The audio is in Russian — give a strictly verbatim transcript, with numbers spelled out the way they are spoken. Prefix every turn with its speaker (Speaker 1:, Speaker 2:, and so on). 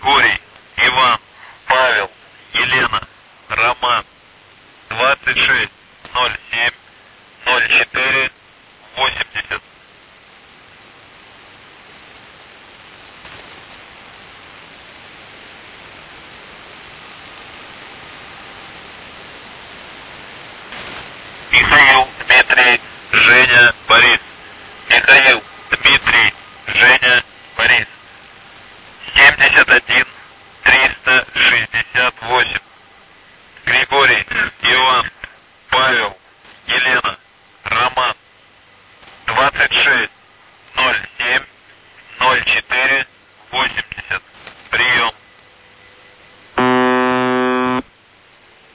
Speaker 1: Григорий, Иван, Павел, Елена, Роман, двадцать шесть ноль семь ноль четыре восемьдесят. Михаил, Дмитрий, Женя, Борис. Михаил, Дмитрий, Женя, Борис. семьдесят один триста шестьдесят восемь.